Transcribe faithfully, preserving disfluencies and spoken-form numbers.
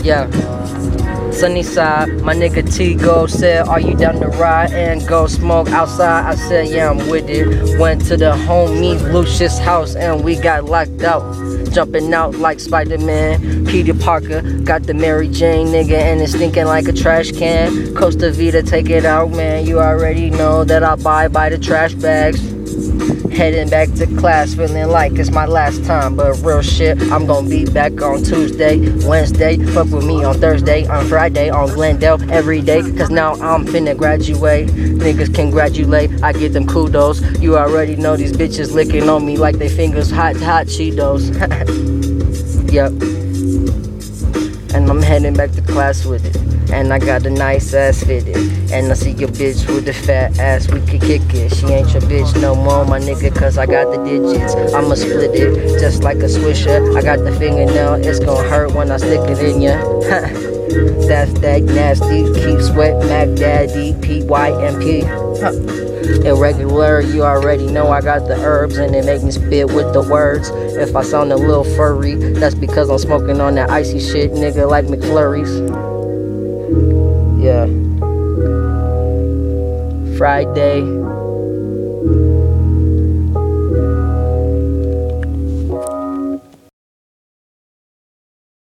Yeah. Sunnyside, my nigga T Gold said, are you down to ride and go smoke outside? I said, yeah, I'm with it. Went to the homie Lucius house and we got locked out. Jumping out like Spider-Man, Peter Parker. Got the Mary Jane nigga and it's stinking like a trash can. Costa Vida, take it out, man. You already know that I buy by the trash bags. Heading back to class, feeling like it's my last time. But real shit, I'm gonna be back on Tuesday, Wednesday. Fuck with me on Thursday, on Friday, on Glendale every day. Cause now I'm finna graduate. Niggas congratulate, I get them kudos. You already know these bitches licking on me like they fingers hot, hot Cheetos. Yep. And I'm heading back to class with it. And I got a nice ass fitted. And I see your bitch with the fat ass, we can kick it. She ain't your bitch no more, my nigga, cause I got the digits. I'ma split it, just like a swisher. I got the fingernail, it's gon' hurt when I stick it in ya. That's that nasty, keep sweat, Mac Daddy, P Y M P. Irregular, you already know I got the herbs and it make me spit with the words. If I sound a little furry, that's because I'm smoking on that icy shit, nigga, like McFlurries. Yeah. Friday.